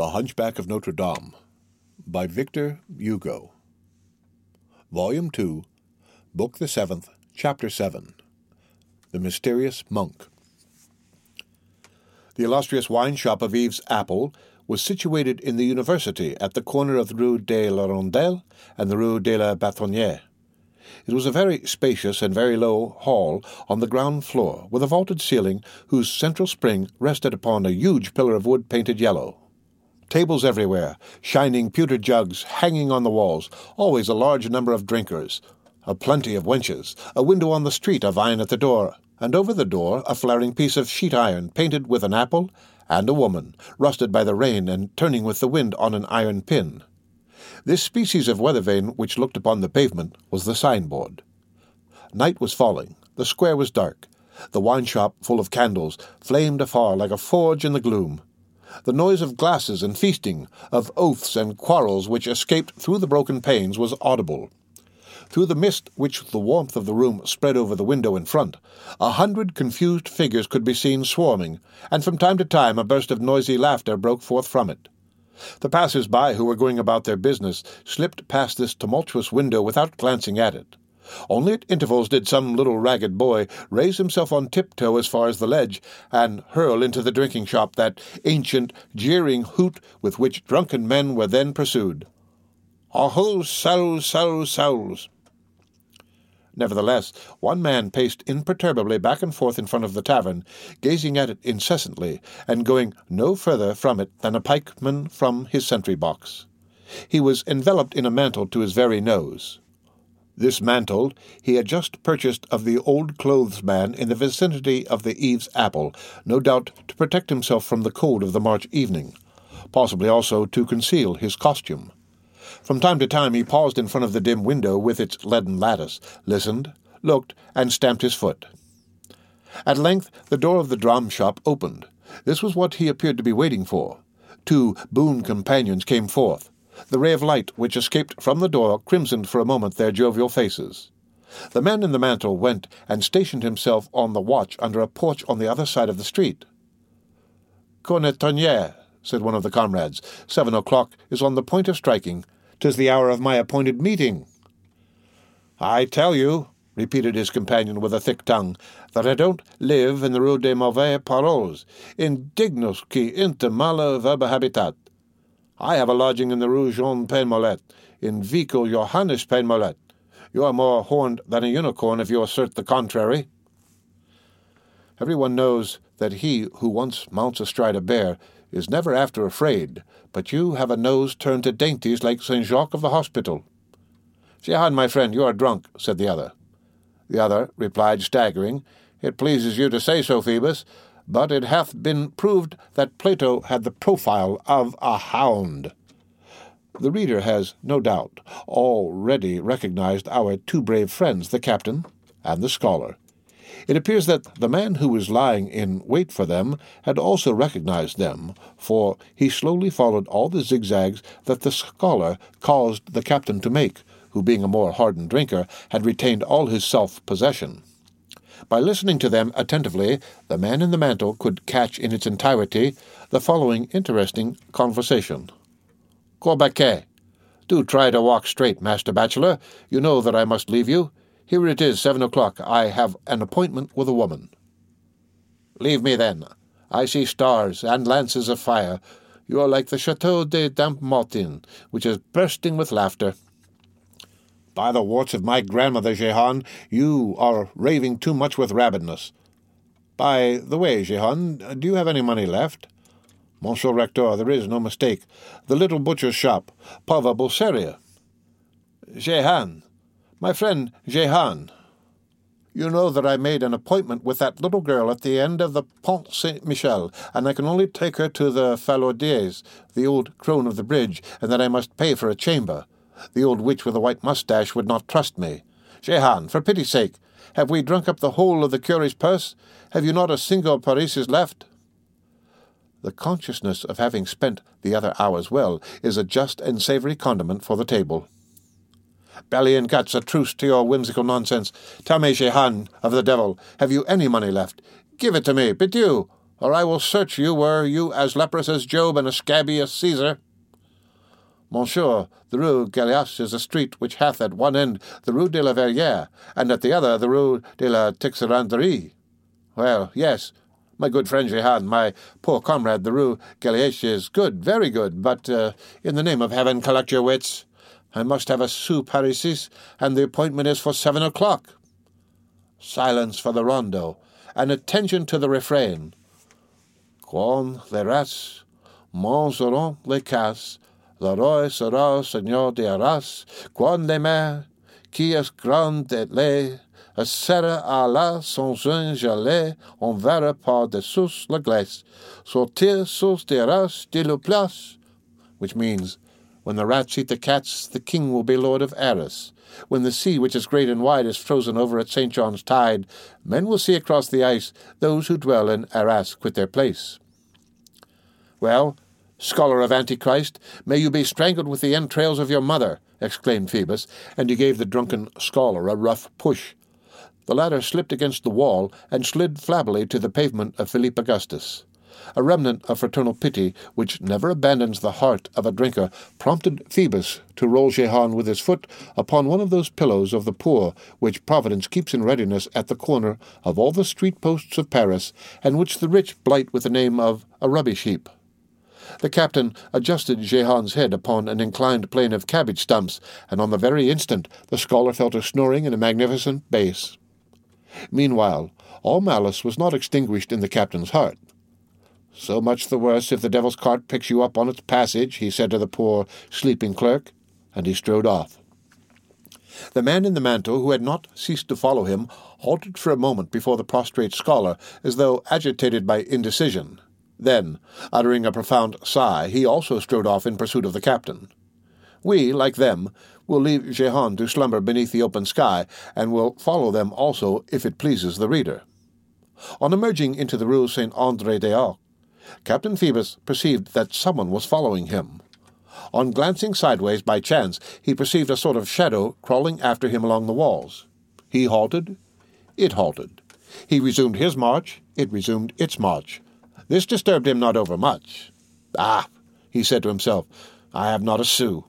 The Hunchback of Notre Dame by Victor Hugo. Volume 2, Book the 7th, Chapter 7. The Mysterious Monk. The illustrious wine shop of Yves Apple was situated in the University at the corner of the Rue de la Rondelle and the Rue de la Batonnière. It was a very spacious and very low hall on the ground floor, with a vaulted ceiling whose central spring rested upon a huge pillar of wood painted yellow. Tables everywhere, shining pewter jugs hanging on the walls, always a large number of drinkers, a plenty of wenches, a window on the street, a vine at the door, and over the door a flaring piece of sheet iron painted with an apple, and a woman, rusted by the rain and turning with the wind on an iron pin. This species of weather vane which looked upon the pavement was the signboard. Night was falling, the square was dark, the wine-shop, full of candles, flamed afar like a forge in the gloom. The noise of glasses and feasting, of oaths and quarrels which escaped through the broken panes, was audible. Through the mist which the warmth of the room spread over the window in front, 100 confused figures could be seen swarming, and from time to time a burst of noisy laughter broke forth from it. The passers-by who were going about their business slipped past this tumultuous window without glancing at it. Only at intervals did some little ragged boy raise himself on tiptoe as far as the ledge, and hurl into the drinking shop that ancient, jeering hoot with which drunken men were then pursued. "Aho, souls, souls, souls!" Nevertheless, one man paced imperturbably back and forth in front of the tavern, gazing at it incessantly, and going no further from it than a pikeman from his sentry-box. He was enveloped in a mantle to his very nose. This mantle he had just purchased of the old clothes-man in the vicinity of the Yves Apple, no doubt to protect himself from the cold of the March evening, possibly also to conceal his costume. From time to time he paused in front of the dim window with its leaden lattice, listened, looked, and stamped his foot. At length the door of the dram-shop opened. This was what he appeared to be waiting for. 2 boon companions came forth. The ray of light which escaped from the door crimsoned for a moment their jovial faces. The man in the mantle went and stationed himself on the watch under a porch on the other side of the street. "Cornetonnière," said one of the comrades, 7 o'clock is on the point of striking. 'Tis the hour of my appointed meeting." "I tell you," repeated his companion with a thick tongue, "that I don't live in the Rue des Mauvais Paroles, indignus qui inter mala verba habitat. I have a lodging in the Rue Jean Pain-Mollet, in Vico Johannes Pain-Mollet. You are more horned than a unicorn if you assert the contrary." Everyone knows that he who once mounts astride a bear is never after afraid, but you have a nose turned to dainties like Saint Jacques of the hospital. "Jehan, my friend, you are drunk," said the other. The other replied, staggering, "It pleases you to say so, Phoebus, but it hath been proved that Plato had the profile of a hound." The reader has, no doubt, already recognized our 2 brave friends, the captain and the scholar. It appears that the man who was lying in wait for them had also recognized them, for he slowly followed all the zigzags that the scholar caused the captain to make, who, being a more hardened drinker, had retained all his self-possession. By listening to them attentively, the man in the mantle could catch in its entirety the following interesting conversation. "Corbaquet, do try to walk straight, Master Bachelor. You know that I must leave you. Here it is, 7 o'clock. I have an appointment with a woman." "Leave me, then. I see stars and lances of fire. You are like the Chateau de Dampmartin, which is bursting with laughter." "By the warts of my grandmother, Jehan, you are raving too much with rabidness. By the way, Jehan, do you have any money left?" "Monsieur Rector, there is no mistake. The little butcher's shop, Pauvre Bolseria." "Jehan, my friend Jehan, you know that I made an appointment with that little girl at the end of the Pont Saint-Michel, and I can only take her to the Falaudiers, the old crone of the bridge, and that I must pay for a chamber. The old witch with the white moustache would not trust me. Jehan, for pity's sake, have we drunk up the whole of the cure's purse? Have you not a single parisis left?" The consciousness of having spent the other hours well is a just and savoury condiment for the table. "Belly and guts, a truce to your whimsical nonsense. Tell me, Jehan of the devil, have you any money left? Give it to me, Bidieu, or I will search you were you as leprous as Job and as scabby as Caesar. Monsieur, the Rue Gallias is a street which hath at one end the Rue de la Verrière, and at the other the Rue de la Tixeranderie. Well, yes, my good friend Jehan, my poor comrade, the Rue Gallias is good, very good, but, in the name of heaven, collect your wits. I must have a sous parisis, and the appointment is for 7 o'clock. Silence for the rondo, and attention to the refrain. Quand les rats mangeront les casses, le roi sera seigneur de Arras, quand les mers, qui est grande et laid, sera à la son jeune gelée, on verra par dessous la glace, sortir sous des Arras de la place, which means, when the rats eat the cats, the king will be lord of Arras. When the sea, which is great and wide, is frozen over at St. John's tide, men will see across the ice those who dwell in Arras quit their place. Well, scholar of Antichrist, may you be strangled with the entrails of your mother, exclaimed Phoebus, and he gave the drunken scholar a rough push. The latter slipped against the wall and slid flabbily to the pavement of Philippe Augustus. A remnant of fraternal pity, which never abandons the heart of a drinker, prompted Phoebus to roll Jehan with his foot upon one of those pillows of the poor which Providence keeps in readiness at the corner of all the street posts of Paris, and which the rich blight with the name of a rubbish heap. The captain adjusted Jehan's head upon an inclined plane of cabbage stumps, and on the very instant the scholar fell to snoring in a magnificent bass. Meanwhile, all malice was not extinguished in the captain's heart. "So much the worse if the devil's cart picks you up on its passage," he said to the poor, sleeping clerk, and he strode off. The man in the mantle, who had not ceased to follow him, halted for a moment before the prostrate scholar, as though agitated by indecision. Then, uttering a profound sigh, he also strode off in pursuit of the captain. We, like them, will leave Jehan to slumber beneath the open sky, and will follow them also if it pleases the reader. On emerging into the Rue Saint-André-des-Arcs, Captain Phoebus perceived that someone was following him. On glancing sideways by chance, he perceived a sort of shadow crawling after him along the walls. He halted. It halted. He resumed his march. It resumed its march. This disturbed him not overmuch. "Ah," he said to himself, "I have not a sou."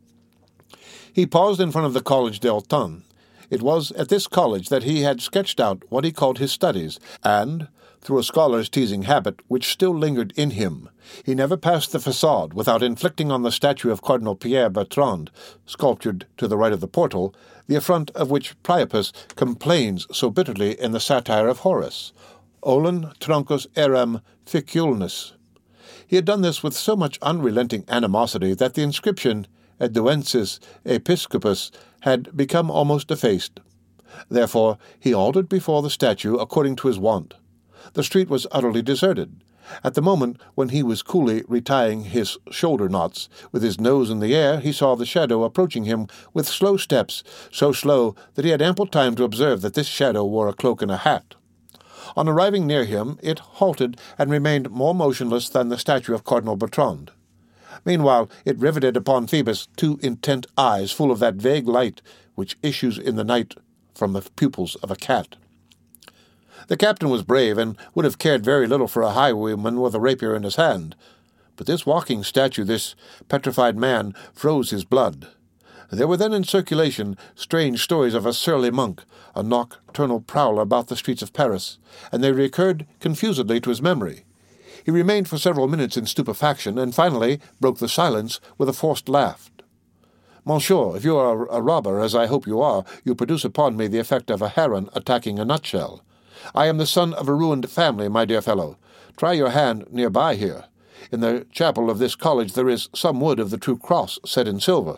He paused in front of the College d'Autun. It was at this college that he had sketched out what he called his studies, and, through a scholar's teasing habit which still lingered in him, he never passed the façade without inflicting on the statue of Cardinal Pierre Bertrand, sculptured to the right of the portal, the affront of which Priapus complains so bitterly in the satire of Horace, Olin truncus eram ficulnus. He had done this with so much unrelenting animosity that the inscription Eduensis Episcopus had become almost effaced. Therefore he halted before the statue according to his wont. The street was utterly deserted. At the moment when he was coolly retying his shoulder knots, with his nose in the air, he saw the shadow approaching him with slow steps, so slow that he had ample time to observe that this shadow wore a cloak and a hat. On arriving near him, it halted and remained more motionless than the statue of Cardinal Bertrand. Meanwhile, it riveted upon Phoebus 2 intent eyes full of that vague light which issues in the night from the pupils of a cat. The captain was brave, and would have cared very little for a highwayman with a rapier in his hand. But this walking statue, this petrified man, froze his blood. There were then in circulation strange stories of a surly monk, a nocturnal prowler about the streets of Paris, and they recurred confusedly to his memory. He remained for several minutes in stupefaction, and finally broke the silence with a forced laugh. "Monsieur, if you are a robber, as I hope you are, you produce upon me the effect of a heron attacking a nutshell. I am the son of a ruined family, my dear fellow. Try your hand near by here. In the chapel of this college there is some wood of the true cross set in silver."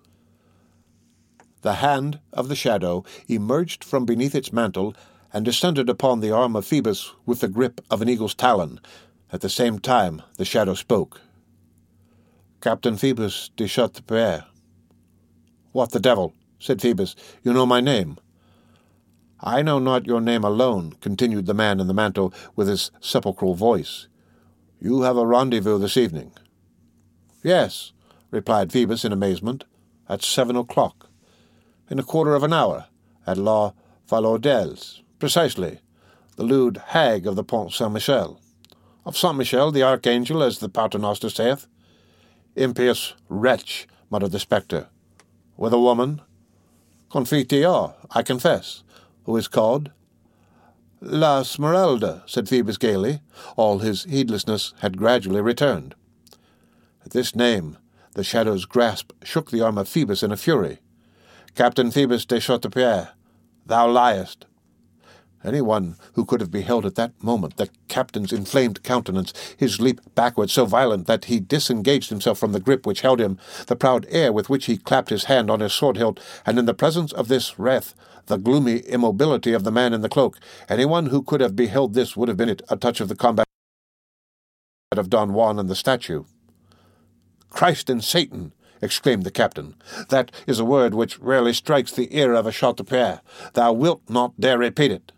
The hand of the shadow emerged from beneath its mantle and descended upon the arm of Phoebus with the grip of an eagle's talon. At the same time the shadow spoke. "Captain Phoebus de Chateaubriand." "What the devil?" said Phoebus. "You know my name." "I know not your name alone," continued the man in the mantle with his sepulchral voice. "You have a rendezvous this evening." "Yes," replied Phoebus in amazement, "at 7 o'clock. In a quarter of an hour, at La Falaudels, precisely, the lewd hag of the Pont Saint-Michel." "Of Saint Michel, the archangel, as the Paternoster saith." "Impious wretch," muttered the spectre. "With a woman?" "Confiteor, I confess. Who is called?" "La Smeralda," said Phoebus gaily. All his heedlessness had gradually returned. At this name, the shadow's grasp shook the arm of Phoebus in a fury. "Captain Phoebus de Chateaubriand, thou liest." Anyone who could have beheld at that moment the captain's inflamed countenance, his leap backward so violent that he disengaged himself from the grip which held him, the proud air with which he clapped his hand on his sword-hilt, and in the presence of this wrath, the gloomy immobility of the man in the cloak, anyone who could have beheld this would have been a touch of the combat of Don Juan and the statue. "Christ and Satan!" exclaimed the captain. "That is a word which rarely strikes the ear of a Chateaubriand. Thou wilt not dare repeat it."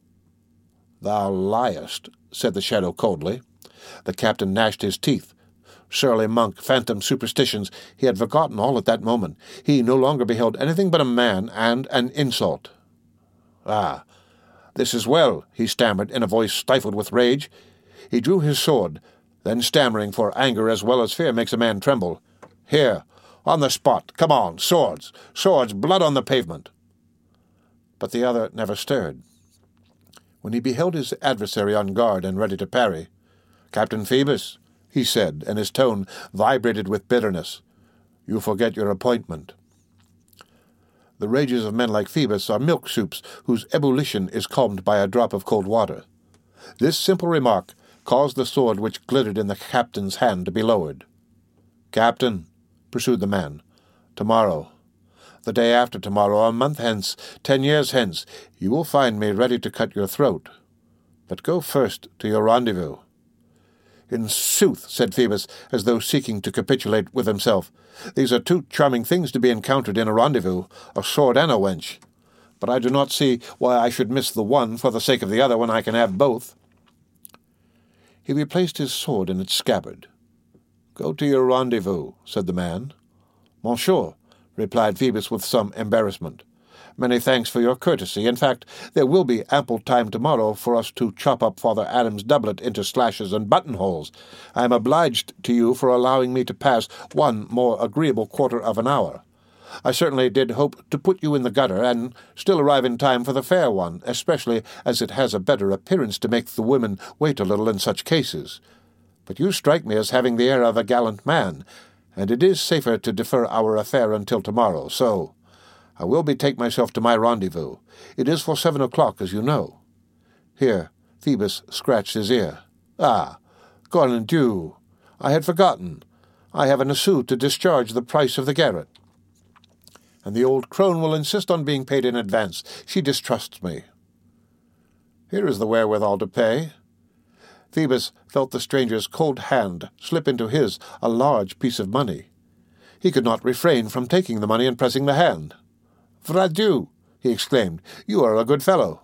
"Thou liest," said the shadow coldly. The captain gnashed his teeth. Surly monk, phantom superstitions, he had forgotten all at that moment. He no longer beheld anything but a man and an insult. "Ah, this is well," he stammered in a voice stifled with rage. He drew his sword, then stammering, for anger as well as fear makes a man tremble. "Here, on the spot, come on, swords, swords, blood on the pavement." But the other never stirred. When he beheld his adversary on guard and ready to parry, "Captain Phoebus," he said, and his tone vibrated with bitterness, "you forget your appointment." The rages of men like Phoebus are milk soups whose ebullition is calmed by a drop of cold water. This simple remark caused the sword which glittered in the captain's hand to be lowered. "Captain," pursued the man, "tomorrow, the day after tomorrow, a month hence, 10 years hence, you will find me ready to cut your throat. But go first to your rendezvous." "In sooth," said Phoebus, as though seeking to capitulate with himself, "these are two charming things to be encountered in a rendezvous, a sword and a wench. But I do not see why I should miss the one for the sake of the other when I can have both." He replaced his sword in its scabbard. "Go to your rendezvous," said the man. "Monsieur," replied Phoebus with some embarrassment, "many thanks for your courtesy. In fact, there will be ample time tomorrow for us to chop up Father Adam's doublet into slashes and buttonholes. I am obliged to you for allowing me to pass one more agreeable quarter of an hour. I certainly did hope to put you in the gutter, and still arrive in time for the fair one, especially as it has a better appearance to make the women wait a little in such cases. But you strike me as having the air of a gallant man, and it is safer to defer our affair until tomorrow, so I will betake myself to my rendezvous. It is for 7 o'clock, as you know." Here Phoebus scratched his ear. "Ah, Corne Dieu, I had forgotten. I have an issue to discharge the price of the garret. And the old crone will insist on being paid in advance. She distrusts me." "Here is the wherewithal to pay." Phoebus felt the stranger's cold hand slip into his a large piece of money. He could not refrain from taking the money and pressing the hand. "Vrai Dieu," he exclaimed, "you are a good fellow."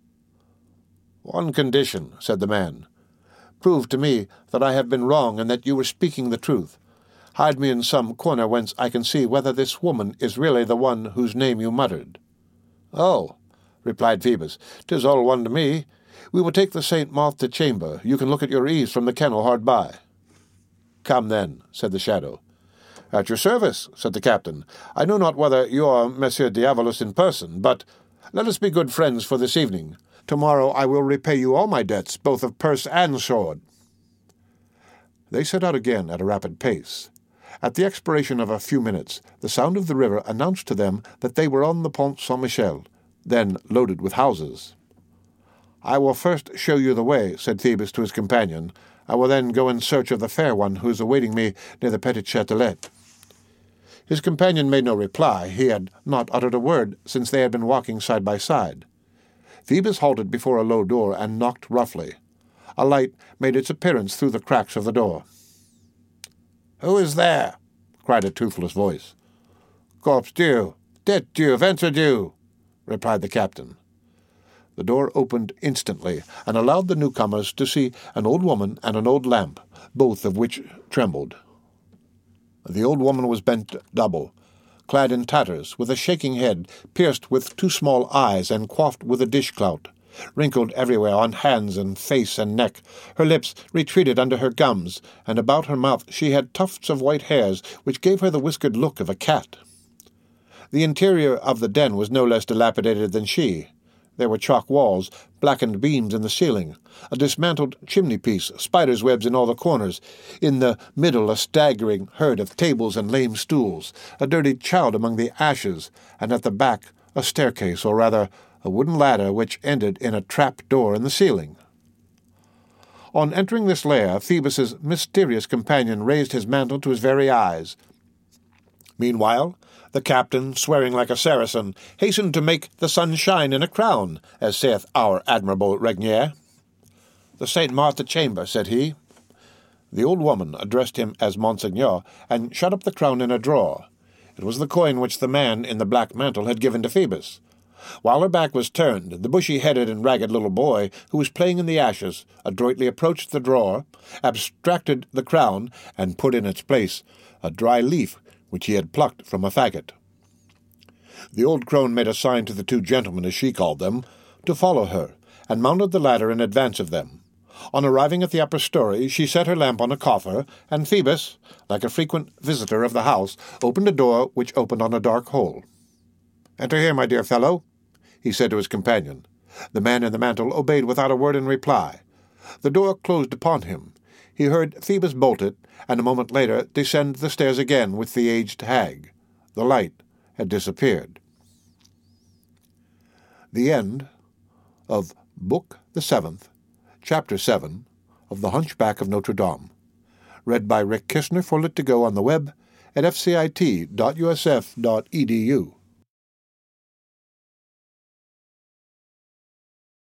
"One condition," said the man. "Prove to me that I have been wrong and that you were speaking the truth. Hide me in some corner whence I can see whether this woman is really the one whose name you muttered." "Oh," replied Phoebus, "'tis all one to me. We will take the St. Martha chamber. You can look at your ease from the kennel hard by." "Come, then," said the shadow. "At your service," said the captain. "I know not whether you are Monsieur Diabolus in person, but let us be good friends for this evening. Tomorrow I will repay you all my debts, both of purse and sword." They set out again at a rapid pace. At the expiration of a few minutes, the sound of the river announced to them that they were on the Pont Saint-Michel, then loaded with houses. "I will first show you the way," said Phoebus to his companion. "I will then go in search of the fair one who is awaiting me near the Petit Châtelet." His companion made no reply. He had not uttered a word since they had been walking side by side. Phoebus halted before a low door and knocked roughly. A light made its appearance through the cracks of the door. "Who is there?" cried a toothless voice. "Corpse Dieu, tête Dieu, ventre Dieu," replied the captain. The door opened instantly and allowed the newcomers to see an old woman and an old lamp, both of which trembled. The old woman was bent double, clad in tatters, with a shaking head, pierced with 2 small eyes, and coiffed with a dishclout. wrinkled everywhere on hands and face and neck. Her lips retreated under her gums, and about her mouth she had tufts of white hairs which gave her the whiskered look of a cat. The interior of the den was no less dilapidated than she. There were chalk walls, blackened beams in the ceiling, a dismantled chimney-piece, spiders' webs in all the corners, in the middle a staggering herd of tables and lame stools, a dirty child among the ashes, and at the back a staircase, or rather a wooden ladder which ended in a trap door in the ceiling. On entering this lair, Phoebus's mysterious companion raised his mantle to his very eyes. Meanwhile, the captain, swearing like a Saracen, hastened to make the sun shine in a crown, as saith our admirable Regnier. "The St. Martha chamber," said he. The old woman addressed him as Monseigneur, and shut up the crown in a drawer. It was the coin which the man in the black mantle had given to Phoebus. While her back was turned, the bushy-headed and ragged little boy, who was playing in the ashes, adroitly approached the drawer, abstracted the crown, and put in its place a dry leaf which he had plucked from a faggot. The old crone made a sign to the two gentlemen, as she called them, to follow her, and mounted the ladder in advance of them. On arriving at the upper story, she set her lamp on a coffer, and Phoebus, like a frequent visitor of the house, opened a door which opened on a dark hole. "Enter here, my dear fellow," he said to his companion. The man in the mantle obeyed without a word in reply. The door closed upon him. He heard Phoebus bolt it, and a moment later descend the stairs again with the aged hag. The light had disappeared. The end of Book the 7th, Chapter 7 of The Hunchback of Notre Dame. Read by Rick Kistner for Lit2Go on the web at fcit.usf.edu.